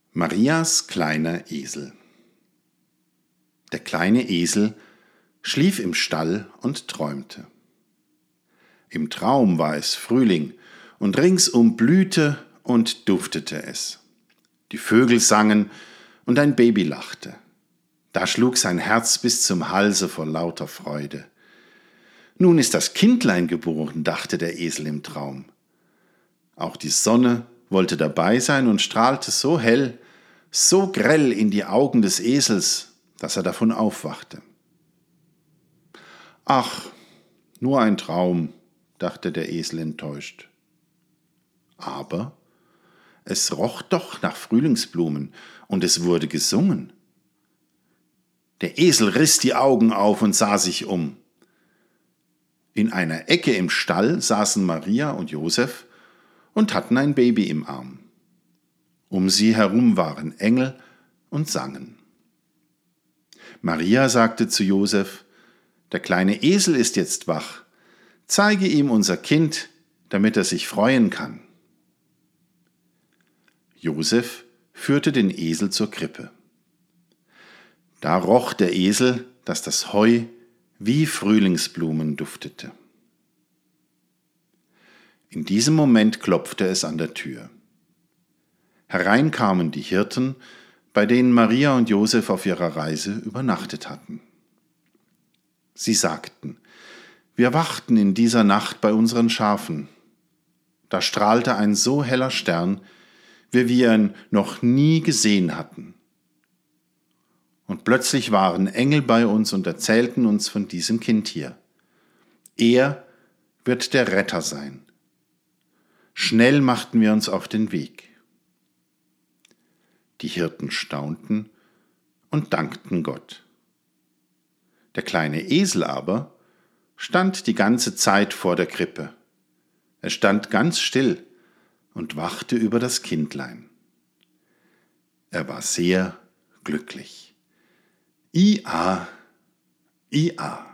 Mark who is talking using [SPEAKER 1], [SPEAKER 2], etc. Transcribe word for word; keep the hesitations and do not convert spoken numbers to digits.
[SPEAKER 1] Marias kleiner Esel. Der kleine Esel schlief im Stall und träumte. Im Traum war es Frühling und ringsum blühte und duftete es. Die Vögel sangen und ein Baby lachte. Da schlug sein Herz bis zum Halse vor lauter Freude. Nun ist das Kindlein geboren, dachte der Esel im Traum. Auch die Sonne wollte dabei sein und strahlte so hell, so grell in die Augen des Esels, dass er davon aufwachte. Ach, nur ein Traum, dachte der Esel enttäuscht. Aber es roch doch nach Frühlingsblumen und es wurde gesungen. Der Esel riss die Augen auf und sah sich um. In einer Ecke im Stall saßen Maria und Josef und hatten ein Baby im Arm. Um sie herum waren Engel und sangen. Maria sagte zu Josef: Der kleine Esel ist jetzt wach. Zeige ihm unser Kind, damit er sich freuen kann. Josef führte den Esel zur Krippe. Da roch der Esel, dass das Heu wie Frühlingsblumen duftete. In diesem Moment klopfte es an der Tür. Herein kamen die Hirten, bei denen Maria und Josef auf ihrer Reise übernachtet hatten. Sie sagten: Wir wachten in dieser Nacht bei unseren Schafen. Da strahlte ein so heller Stern, wie wir ihn noch nie gesehen hatten. Und plötzlich waren Engel bei uns und erzählten uns von diesem Kind hier. Er wird der Retter sein. Schnell machten wir uns auf den Weg. Die Hirten staunten und dankten Gott. Der kleine Esel aber stand die ganze Zeit vor der Krippe. Er stand ganz still und wachte über das Kindlein. Er war sehr glücklich. Ia, Ia.